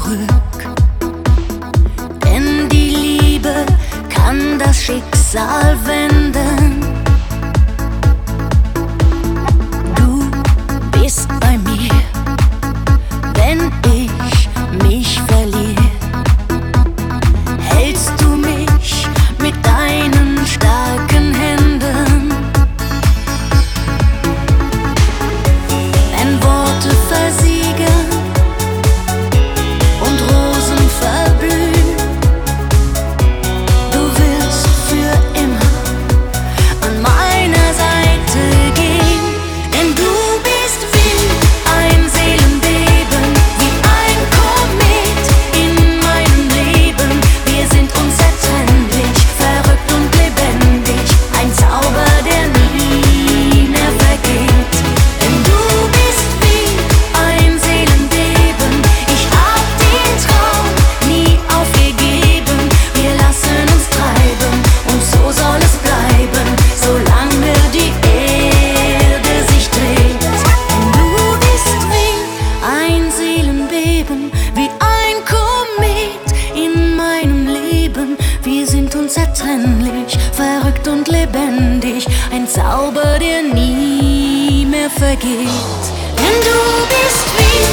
zurück, denn die Liebe kann das Schicksal wenden. Du bist bei mir, wenn ich mich verliere. Hältst du mich mit deinen starken Händen? Wenn Worte versiegen und Rosen verblühen, du wirst für immer an meiner Seite gehen. Denn du bist wie ein Seelenbeben, wie ein Komet in meinem Leben. Wir sind unzertrennlich, verrückt und lebendig, ein Zauber, der nie mehr vergeht. Denn du bist wie ein Seelenbeben, ich hab den Traum nie aufgegeben. Wir lassen uns treiben und so soll es bleiben, solange die Erde sich dreht. Denn du bist wie ein Seelenbeben, wie ein Komet in meinem Leben. Wir sind unzertrennlich, verrückt und lebendig, ein Zauber, der nie mehr vergeht. Denn du bist wie